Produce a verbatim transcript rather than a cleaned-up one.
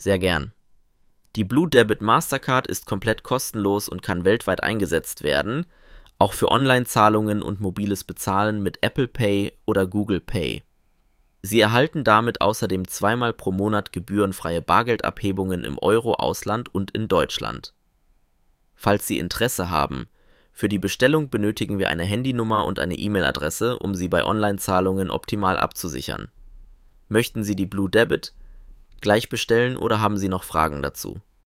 Sehr gern. Die Blue Debit Mastercard ist komplett kostenlos und kann weltweit eingesetzt werden, auch für Online-Zahlungen und mobiles Bezahlen mit Apple Pay oder Google Pay. Sie erhalten damit außerdem zweimal pro Monat gebührenfreie Bargeldabhebungen im Euro-Ausland und in Deutschland. Falls Sie Interesse haben, für die Bestellung benötigen wir eine Handynummer und eine E-Mail-Adresse, um Sie bei Online-Zahlungen optimal abzusichern. Möchten Sie die Blue Debit gleich bestellen oder haben Sie noch Fragen dazu?